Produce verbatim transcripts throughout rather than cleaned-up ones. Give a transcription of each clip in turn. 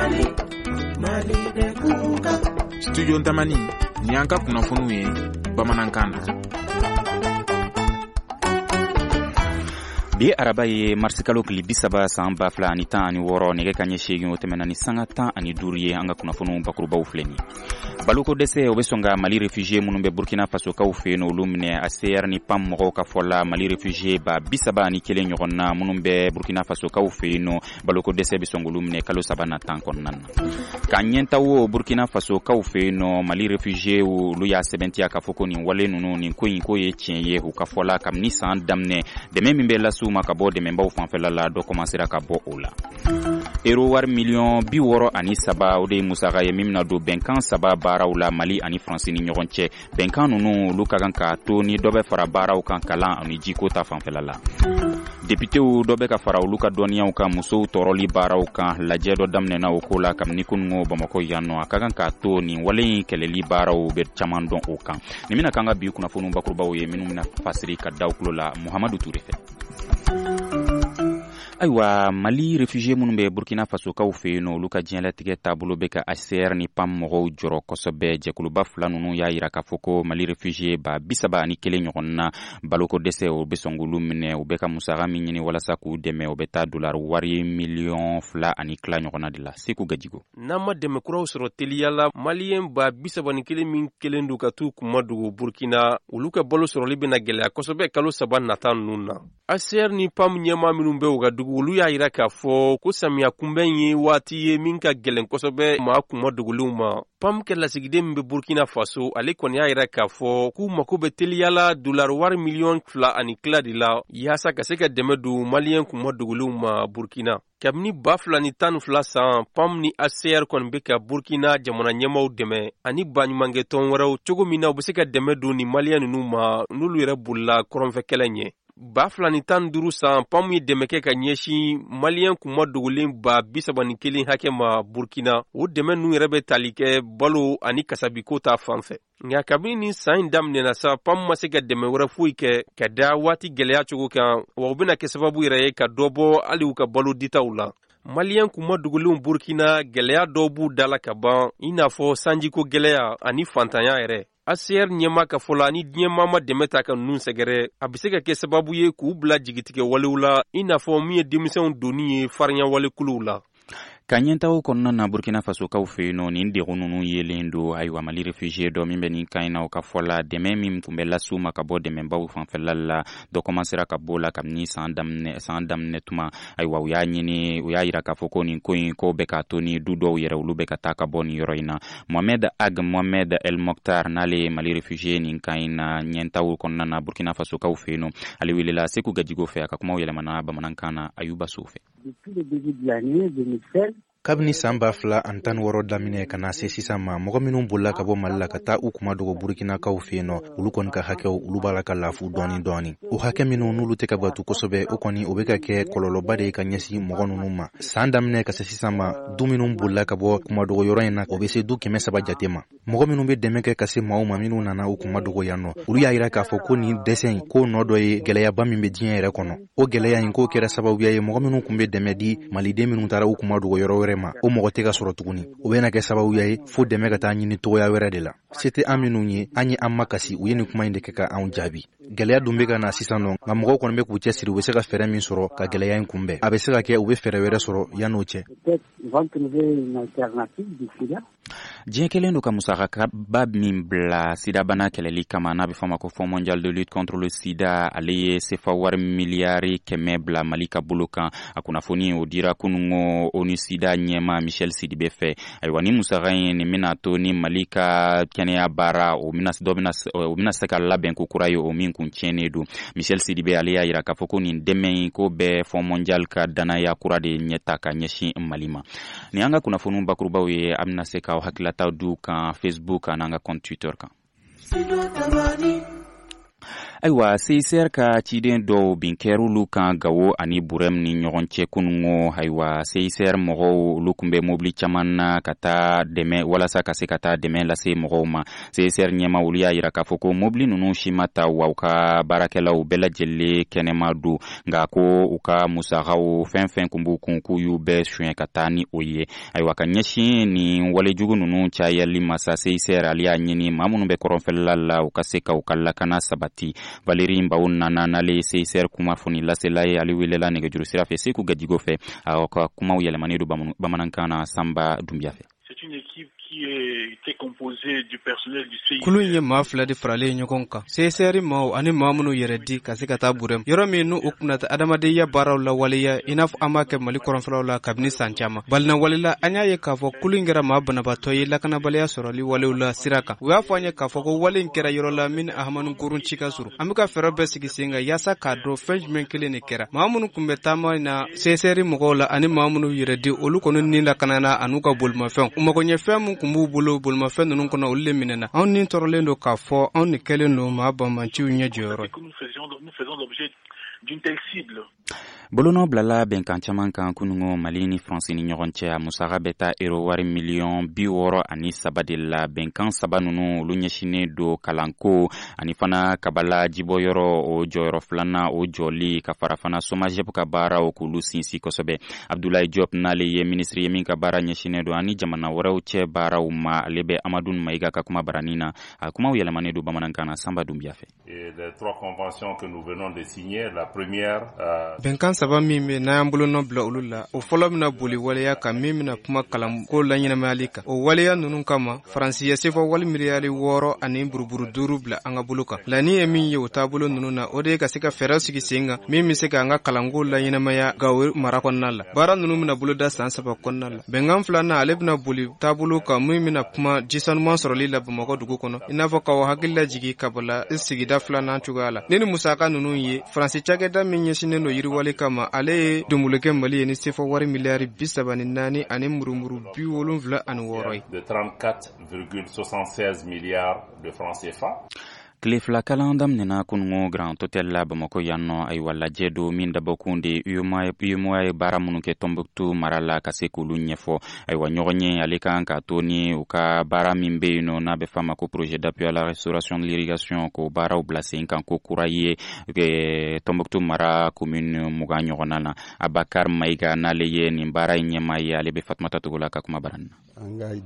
Mali, Mali de kuka. Studio Ntamani, ni anka kunnafoniw ye bamanankan na. Bi araba ye marsikalo kili bisaba san ba fila ani tan ani wɔɔrɔ nɛgɛ ka ɲɛ seegin o tɛmɛna ni sanga tan ani duuru ye an ka kunnafoniw bakurubaw filɛ ni baloko dɛsɛ o bɛ sɔn ka Mali réfugié minnu bɛ Burkina Faso kaw fɛ yen olu minɛ A C R ni P A M mɔgɔw ka fɔ la Mali réfugié ba bisaba ani kelen ɲɔgɔn na minnu bɛ Burkina Faso kaw fɛ yen baloko dɛsɛ bɛ sɔn k'olu minɛ kalo saba na tan kɔnɔna na ka ɲɛntaw o Burkina Faso kaw fɛ yen Mali réfugié olu y'a sɛbɛntiya k'a fɔ ko nin wale ninnu nin ko in ko ye tiɲɛ ye u ka fɔ la kabini san daminɛ dɛmɛ min bɛ lasu ma ka bɔ dɛmɛbaw fanfɛla la dɔ commencera ka bɔ o la euro wari miliyɔn bi wɔɔrɔ ani saba o de ye musaka ye min bɛna don bɛnkan saba baaraw la Mali ani France ni ɲɔgɔn cɛ bɛnkan ninnu olu ka kan ka to ni dɔ bɛ fara baaraw kan kalan ani jiko ta fanfɛla la députéw dɔ bɛ ka fara olu ka dɔnniyaw kan musow tɔɔrɔli baaraw kan lajɛ dɔ daminɛna o ko la kabini kunungo Bamakɔ yan nɔ a ka kan ka to nin wale in kɛlɛli baaraw bɛ caman dɔn o kan nin bɛna kan ka bi kunnafoniw bakurubaw ye minnu bɛna fasiri ka da tulo la Muhamadu Ture fɛ. Ayiwa Mali réfugié minnu bɛ Burkina Faso kaw fɛ yen olu ka diɲɛlatigɛ taabolo bɛ ka A C R ni P A M mɔgɔw jɔrɔ kosɛbɛ jɛkuluba fila ninnu y'a yira k'a fɔ ko Mali réfugié ba bisaba ani kelen ɲɔgɔn na baloko dɛsɛ o bɛ sɔn k'olu minɛ u bɛ ka musaka min ɲini walasa k'u dɛmɛ o bɛ taa dolari wari miliyɔn fila ani kila ɲɔgɔnna de la Seku Gajigo. N'an ma dɛmɛ kuraw sɔrɔ teliya la Maliyɛn ba bisaba ni kelen min kelen don ka t'u kuma dogo Burkina olu ka balo sɔrɔli bɛna gɛlɛya kosɛbɛ kalo saba nata ninnu na A C R ni P A M ɲɛmaa minnu bɛ u ka dugu olu y'a yira k'a fɔ ko samiya kunbɛn ye waati ye min ka gɛlɛn kosɛbɛ maa kuma dogolenw ma P A M kɛ lasigiden min bɛ Burkina Faso ale kɔni y'a yira k'a fɔ k'u mako bɛ teliyala dolari wari miliyɔn fila ani kila de la yaasa ka se ka dɛmɛ don Maliyɛn kuma dogolenw ma Burkina kabini ba fila ni tan ni fila san P A M ni A C R kɔni bɛ ka Burkina jamana ɲɛmaw dɛmɛ ani baɲumankɛtɔn wɛrɛw cogo min na u bɛ se ka dɛmɛ don ni Maliyɛn ninnu ma n'olu yɛrɛ bolila kɔrɔnfɛ kɛlɛ ɲɛ ba fila ni tan duuru san P A M ye dɛmɛ kɛ ka ɲɛsin Maliyɛn kuma dogolen ba bisaba ni kelen hakɛ ma Burkina o dɛmɛ ninnu yɛrɛ bɛ tali kɛ balo ani kasabiko ta fanfɛ nka kabini ni san in daminɛna sa P A M ma se ka dɛmɛ wɛrɛ foyi kɛ ka da waati gɛlɛya cogo kan wa u bɛna kɛ sababu yɛrɛ ye ka dɔ bɔ hali u ka balo ditaw la Maliyɛn kuma dogolenw Burkina gɛlɛya dɔw b'u dala ka ban i n'a fɔ sanjiko gɛlɛya ani fantanya yɛrɛ A C R ɲɛma ka fɔ la ni diɲɛmaa ma dɛmɛ ta ka ninnu sɛgɛrɛ a bɛ se ka kɛ sababu ye k'u bila jigitigɛ walew la i n'a fɔ min ye denmisɛnw donni ye farinya walekuluw la ka ɲɛntaw kɔnɔna na Burkina Faso kaw fɛ yen nin degun ninnu yelen don ayiwa Mali réfugié dɔ min bɛ nin kan in na o ka fɔ la dɛmɛ min tun bɛ lasu ma ka bɔ dɛmɛbaw fanfɛla la dɔ commencera ka bɔ la kabini san daminɛ san daminɛ tuma ayiwa u y'a ɲini u y'a yira k'a fɔ ko nin ko in ko bɛ ka to ni du dɔw yɛrɛ olu bɛ ka taa ka bɔ nin yɔrɔ in na Mohamed Ag Mohamed El Mokhtar n'ale ye Mali réfugié nin kan in na ɲɛntaw kɔnɔna na Burkina Faso kaw fɛ yen ale welela Seku Gajigo fɛ a ka kumaw yɛlɛmana bamanankan na Ayuba Sow fɛ. Kabini san ba fila ani tan wɔɔrɔ daminɛ ka na se sisan ma mɔgɔ minnu bolila ka bɔ Mali la ka taa u kuma dogo Burkinakaw fɛ yen nɔ olu kɔni ka hakɛw olu b'a la ka lafu dɔɔni dɔɔni o hakɛ minnu n'olu tɛ ka batu kosɛbɛ o kɔni o bɛ ka kɛ kɔlɔlɔba de ye ka ɲɛsin mɔgɔ ninnu ma san daminɛ ka se sisan ma du minnu bolila ka bɔ kuma dogo yɔrɔ in na o bɛ se du kɛmɛ saba jate ma mɔgɔ minnu bɛ dɛmɛ kɛ ka se maaw ma minnu nana u kuma dogo yan nɔ olu y'a yira k'a fɔ ko nin dɛsɛ in ko nɔ dɔ ye gɛlɛyaba min bɛ diɲɛ yɛrɛ kɔnɔ o gɛlɛya in ko kɛra sababuya ye mɔgɔ minnu kun bɛ dɛmɛ di maliden minnu taara u kuma dogo yɔrɔ wɛrɛ ma o mɔgɔ tɛ ka sɔrɔ tuguni o bɛna kɛ sababuya ye fo dɛmɛ ka taa ɲini togoya wɛrɛ de la se tɛ an minnu ye an ye an makasi u ye nin kuma in de kɛ ka anw jaabi gɛlɛya dun bɛ ka na sisan nɔ nka mɔgɔw kɔni bɛ k'u cɛ siri u bɛ se ka fɛɛrɛ min sɔrɔ ka gɛlɛya in kunbɛn a bɛ se ka kɛ u bɛ fɛɛrɛ wɛrɛ sɔrɔ yan'o cɛ diɲɛ kelen don ka musakaba min bila sidabana kɛlɛli kama n'a bɛ fɔ ma ko Fonds mondial de lutte contre le sida ale ye sefa wari miliyari kɛmɛ bila Mali ka bolo kan a kunnafoni o dira kunungo onu sida ɲɛma Michel Sidibe fɛ ayiwa ni musaka in nin bɛna to ni Mali ka kɛnɛya baara o bɛna dɔ bɛna o bɛna se ka labɛn ko kura ye o min kun tiɲɛnen don Michel Sidibe ale y'a yira k'a fɔ ko nin dɛmɛ in ko bɛɛ Fonds mondial ka danaya kura de ɲɛta ka ɲɛsin Mali ma ni an ka kunnafoniw bakurubaw ye a bɛna se k'aw hakilataw du kan Facebook an'an ka compte Twitter kan Ayiwa C I C R ka ciden dɔw bin kɛr'olu kan Gawo ani Burem ni ɲɔgɔn cɛ kunungo. Ayiwa C I C R mɔgɔw olu kun bɛ mobili caman na ka taa dɛmɛ walasa ka se ka taa dɛmɛ lase mɔgɔw ma. C I C R ɲɛma olu y'a yira k'a fɔ ko mobili ninnu si ma ta wa u ka baarakɛlaw bɛɛ lajɛlen kɛnɛma don nka ko u ka musakaw fɛn fɛn kun b'u kun k'u y'u bɛɛ suɲɛ ka taa ni o ye. Ayiwa ka ɲɛsin ni walejugu ninnu cayali masa C I C R ale y'a ɲini maa minnu bɛ kɔrɔnfɛla la u ka se ka u ka lakana sabati. Valérie Mbawu nana n'ale C I C R kunnafoni lasela ye ale welela nɛgɛjuru sira fɛ Seku Gajigo fɛ a ka kumaw yɛlɛmani don bamanankan na Samba Dumbiya fɛ. C'est une équipe qui était composée du personnel du C I C R. Kulu ye maa fila de faralen ɲɔgɔn kan. C I C R maaw ani maa minnu yɛrɛ di ka se ka taa Burem. Yɔrɔ min n'u kunata adamadenya baaraw la waleya i n'a fɔ an b'a kɛ Mali kɔrɔnfɛlaw la kabini san caman. Balina walela an y'a ye k'a fɔ kulu in kɛra maa banabaatɔ ye lakanabaliya sɔrɔli walew la sira kan. U y'a fɔ an ye k'a fɔ ko wale in kɛra yɔrɔ la min Ahamanu Kurun ci ka surun. An bɛ ka fɛɛrɛ bɛɛ sigi sen kan yaasa k'a dɔn fɛn jumɛn kelen de kɛra. Maa minnu kun bɛ taama na C I C R mɔgɔw la ani maa minnu yɛrɛ di olu kɔni ni lakanana an'u ka bolimafɛnw. U mago ɲɛ fɛn mun kun b'u bolo bolimafɛn ninnu kɔnɔ olu le minɛna. Anw ni tɔɔrɔlen don k'a fɔ anw ni kɛlen don maa banbanciw ɲɛ jɔyɔrɔ. Bolonɔ bilala bɛnkan caman kan kunungo Mali ni Faransi ni ɲɔgɔn cɛ a musaka bɛ taa euro wari miliyɔn bi wɔɔrɔ ani saba de la. Bɛnkan saba ninnu olu ɲɛsinnen don kalanko ani fana kabala jibɔyɔrɔ o jɔyɔrɔ filanan o jɔli ka fara fana SOMAGEP ka baaraw k'olu sinsin kosɛbɛ. Abdoulaye Diop n'ale ye minisiri ye min ka baara ɲɛsinnen don ani jamana wɛrɛw cɛ baaraw ma ale bɛ Amadou Maïga ka kuma baranin na a kumaw yɛlɛmanen don bamanankan na Samba Dumbiya fɛ. Les trois conventions que nous venons de signer, la première euh... bɛnkan saba min bɛ n'an y'an bolonɔ bila olu la o fɔlɔ bɛna boli waleya kan min bɛna kuma kalanko laɲɛnamayali kan. O waleya ninnu kama Faransi ye sefa wali miliyari wɔɔrɔ ani buruburu duuru bila an ka bolo kan. Laɲini ye min ye o taabolo ninnu na o de ye ka se ka fɛɛrɛ sigi sen kan min bɛ se ka an ka kalanko laɲɛnamaya Gawo mara kɔnɔna la. Baara ninnu bɛna boloda san saba kɔnɔna la. Bɛnkan filanan ale bɛna boli taabolo kan min bɛna kuma jisanuman sɔrɔli la Bamakɔ dugu kɔnɔ i n'a fɔ k'aw hakili lajigi ka bala sigida filanan cogoya la. Ni ni musaka ninnu ye Faransi cakɛda min ɲɛsinnen don yiriwali kama ale ye dumulukɛ Mali ye ni sefa wari miliyari bi saba ni naani ani murumuru bi wolonwula ani wɔɔrɔ ye. De trente-quatre virgule soixante-seize milliards de francs C F A. Tile fila kalan daminɛna kunungo Grand Hotel la Bamakɔ yan nɔ ayiwa lajɛ don min dabɔkun de U M A ye baara minnu kɛ Tombouctou mara la ka se k'olu ɲɛfɔ ayiwa ɲɔgɔn ye ale kan ka to ni u ka baara min bɛ yen nɔ n'a bɛ f'a ma ko projet d'appui à la restauration de l'irrigation ko baaraw bila sen kan ko kura ye Tombouctou mara commune mugan ɲɔgɔnna na. Abakar Maïga n'ale ye nin baara in ɲɛmaa ye ale bɛ Fatumata Togola ka kuma baran na. An ka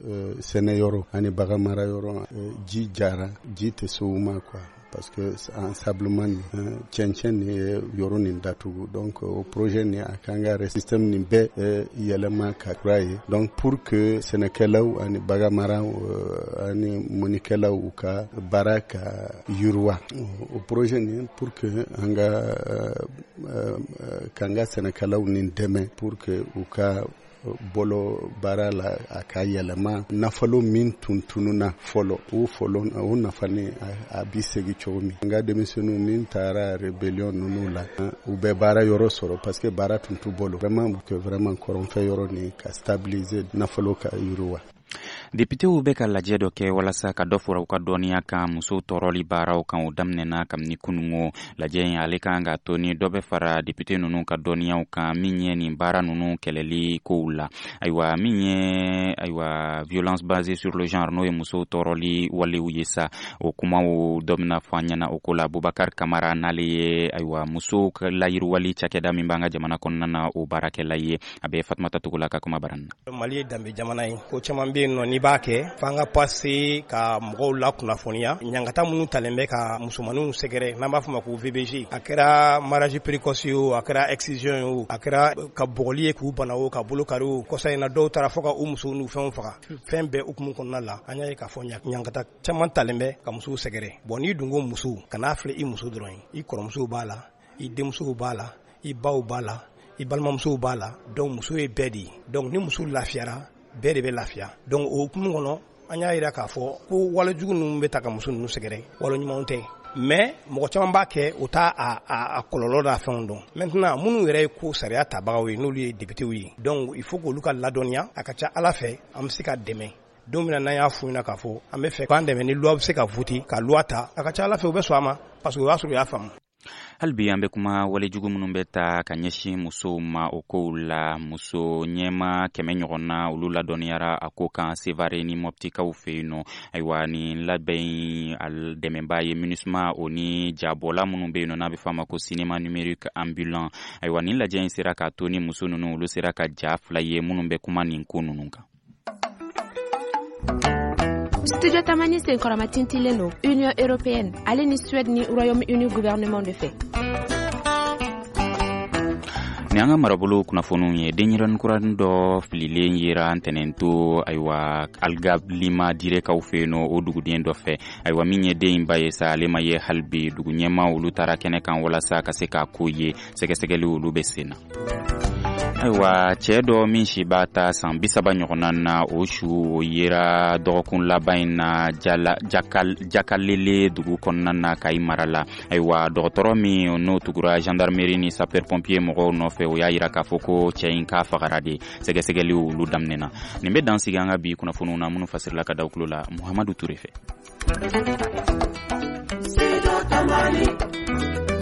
sɛnɛ yɔrɔ ani bagan mara yɔrɔ ji jara ji tɛ so ma quoi parce que en sablement ni cɛncɛn ni yɔrɔ nin datugu donc o projet ni a kan ka système nin bɛɛ yɛlɛma ka kura ye donc pour que sɛnɛkɛlaw ani bagan mara ani mɔnikɛlaw u ka baara ka yiriwa o projet ni pour que an ka kan ka sɛnɛkɛlaw nin dɛmɛ pour que u ka bolo baara la a ka yɛlɛma nafolo min tun tununa fɔlɔ o fɔlɔ o nafa ni a bi segi cogo min an ka denmisɛnninw ni taara rébellion ninnu la u bɛ baara yɔrɔ sɔrɔ parce que baara tun t'u bolo vraiment que vraiment kɔrɔnfɛ yɔrɔ ni ka stabiliser nafolo ka yiriwa. Députéw bɛ ka lajɛ dɔ kɛ walasa ka dɔ fara u ka dɔnniya kan muso tɔɔrɔli baaraw kan o daminɛna kabini kunungo. Lajɛ in ale kan ka to ni dɔ bɛ fara député ninnu ka dɔnniyaw kan min ye nin baara ninnu kɛlɛli kow la. Ayiwa min ye ayiwa violence basée sur le genre n'o ye muso tɔɔrɔli walew ye sa o kumaw dɔ bɛna fɔ an ɲɛna o ko la. Bubakar Kamara n'ale ye ayiwa muso la yiriwali cakɛda min b'an ka jamana kɔnɔna na o baarakɛla ye a bɛ Fatumata Togola ka kuma baran na. Mali ye danbe jamana ye ko caman bɛ yen nɔ ni b'a kɛ f'an ka pase ka mɔgɔw la kunnafoniya ɲangata minnu talen bɛ ka musomaninw sɛgɛrɛ n'an b'a fɔ ma ko V B G a kɛra mariage précoce o a kɛra excision o a kɛra ka bɔgɔli ye k'u bana o ka bolo kari o kɔsa in na dɔw taara fɔ ka u musow n'u fɛnw faga fɛn bɛɛ hukumu kɔnɔna la an y'a ye k'a fɔ ɲangata caman talen bɛ ka musow sɛgɛrɛ bon n'i dun ko muso kan'a filɛ i muso dɔrɔn ye i kɔrɔmusow b'a la i denmusow b'a la i baw b'a la i balimamusow b'a la donc muso ye bɛɛ de ye donc ni muso lafiyara bɛɛ de bɛ lafiya donc o hukumu kɔnɔ an y'a yira k'a fɔ ko walejugu ninnu bɛ ta ka muso ninnu sɛgɛrɛ wale ɲumanw tɛ mais mɔgɔ caman b'a kɛ o t'a a kɔlɔlɔ n'a fɛnw dɔn maintenant minnu yɛrɛ ye ko sariya tabagaw ye n'olu ye députéw ye donc il faut k'olu ka ladɔnniya a ka ca Ala fɛ an bɛ se ka dɛmɛ don min na n'an y'a f'u ɲɛna k'a fɔ an bɛ fɛ k'an dɛmɛ ni loi bɛ se ka voter ka loi ta a ka ca Ala fɛ u bɛ sɔn a ma parce que o y'a sɔrɔ u y'a faamu. hali bi an bɛ kuma walejugu minnu bɛ ta ka ɲɛsin musow ma o kow la muso ɲɛma kɛmɛ ɲɔgɔn na olu ladɔnniyara a ko kan Sevare ni Moptikaw fɛ yen nɔ ayiwa ni labɛn dɛmɛbaa ye MINUSMA o ni jabɔla minnu bɛ yen nɔ n'a bɛ f'a ma ko cinéma numérique ambulant ayiwa nin lajɛ in sera k'a to ni muso ninnu olu sera ka ja fila ye minnu bɛ kuma nin ko ninnu kan. Studio Tamani c'est Nkorama Tintileno, Union Européenne, ale ni Suède ni Royaume-Uni gouvernement de fait. ni anga marabolo kunnafoniw ye denyiran kuran dɔ fililen yera ntɛnɛnto ayiwa alga lima direkaw fɛ yen nɔ o duguden dɔ fɛ ayiwa min ye den ba ye sa ale ma ye hali bi dugu ɲɛma olu taara kɛnɛ kan walasa ka se k'a ko ye sɛgɛsɛgɛli olu bɛ sen na. ayiwa cɛ dɔ min si b'a ta san bi saba ɲɔgɔnna na o su o yera dɔgɔkun laban in na jakalele dugu kɔnɔna na Kayi mara la ayiwa dɔgɔtɔrɔ min n'o tugura gendarmerie ni sapeur pompier mɔgɔw nɔfɛ o y'a yira k'a fɔ ko cɛ in k'a fagara de sɛgɛsɛgɛliw olu daminɛna nin bɛ dan sigi an ka bi kunnafoniw na minnu fasirila ka da u tulo la Muhamadu Ture fɛ.